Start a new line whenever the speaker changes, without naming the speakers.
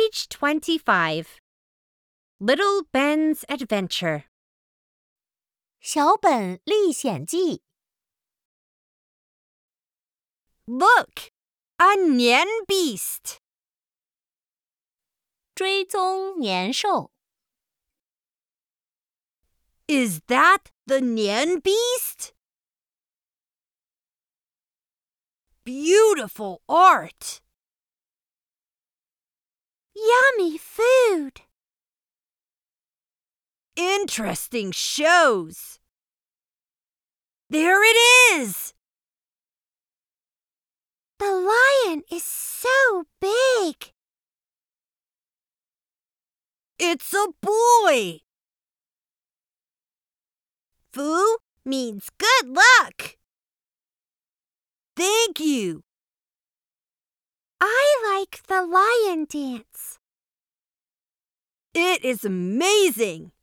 Page 25. Little Ben's Adventure.
小本历险记
Look, a Nian beast.
追踪年兽
Is that the Nian beast? Beautiful art.
Yummy food.
Interesting shows. There it is.
The lion is so big.
It's a boy. Fu means good luck. Thank you.
I like the lion dance.
It is amazing.